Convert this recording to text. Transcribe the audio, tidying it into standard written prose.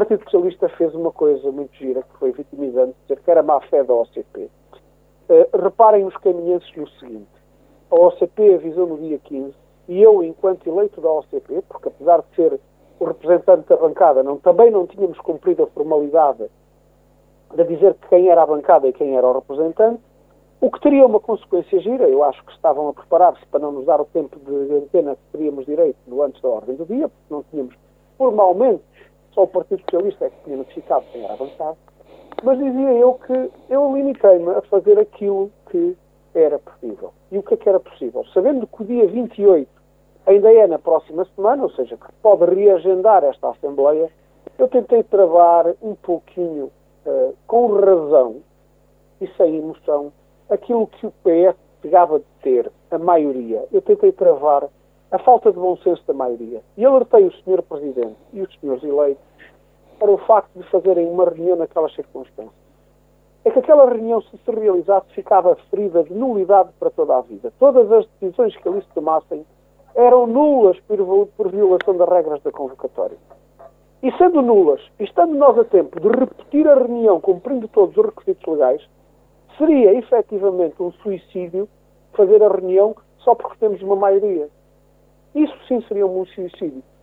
Partido Socialista fez uma coisa muito gira, que foi vitimizante, dizer que era má-fé da OCP. Reparem os caminhenses no seguinte. A OCP avisou no dia 15, e eu, enquanto eleito da OCP, porque apesar de ser o representante da bancada, também não tínhamos cumprido a formalidade de dizer quem era a bancada e quem era o representante, o que teria uma consequência gira. Eu acho que estavam a preparar-se para não nos dar o tempo de antena que teríamos direito no antes da ordem do dia, porque não tínhamos, formalmente, só o Partido Socialista é que tinha notificado quem era a bancada. Mas dizia eu que eu limitei-me a fazer aquilo que era possível. E o que é que era possível? Sabendo que o dia 28 ainda é na próxima semana, ou seja, que pode reagendar esta Assembleia, eu tentei travar um pouquinho, com razão e sem emoção, aquilo que o PS chegava de ter, a maioria. Eu tentei travar a falta de bom senso da maioria. E alertei o Sr. Presidente e os senhores eleitos para o facto de fazerem uma reunião naquelas circunstâncias. É que aquela reunião, se realizasse, ficava ferida de nulidade para toda a vida. Todas as decisões que ali se tomassem eram nulas por violação das regras da convocatória. E sendo nulas, e estando nós a tempo de repetir a reunião cumprindo todos os requisitos legais, seria efetivamente um suicídio fazer a reunião só porque temos uma maioria. Isso sim seria um suicídio.